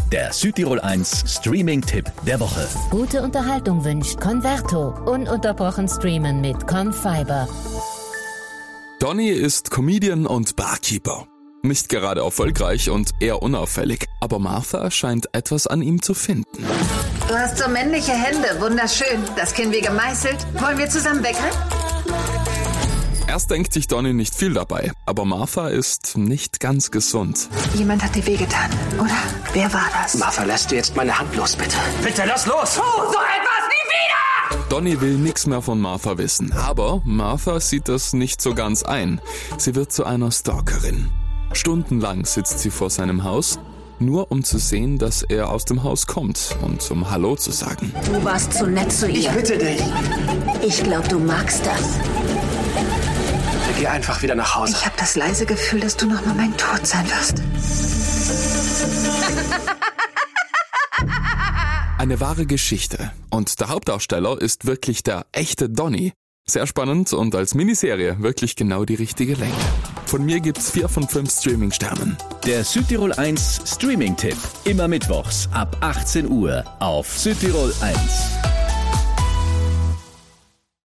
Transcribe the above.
Der Südtirol 1 Streaming-Tipp der Woche. Gute Unterhaltung wünscht Converto. Ununterbrochen streamen mit Confiber. Donny ist Comedian und Barkeeper. Nicht gerade erfolgreich und eher unauffällig, aber Martha scheint etwas an ihm zu finden. Du hast so männliche Hände, wunderschön. Das Kinn wie gemeißelt. Wollen wir zusammen weggehen? Erst denkt sich Donny nicht viel dabei, aber Martha ist nicht ganz gesund. Jemand hat dir wehgetan, oder? Wer war das? Martha, lass dir jetzt meine Hand los, bitte. Bitte, lass los! Tu so etwas nie wieder! Donny will nichts mehr von Martha wissen, aber Martha sieht das nicht so ganz ein. Sie wird zu einer Stalkerin. Stundenlang sitzt sie vor seinem Haus, nur um zu sehen, dass er aus dem Haus kommt und um Hallo zu sagen. Du warst zu nett zu ihr. Ich bitte dich. Ich glaube, du magst das. Geh einfach wieder nach Hause. Ich habe das leise Gefühl, dass du noch mal mein Tod sein wirst. Eine wahre Geschichte. Und der Hauptdarsteller ist wirklich der echte Donny. Sehr spannend und als Miniserie wirklich genau die richtige Länge. Von mir gibt's 4 von 5 Streaming-Sternen. Der Südtirol 1 Streaming-Tipp. Immer mittwochs ab 18 Uhr auf Südtirol 1.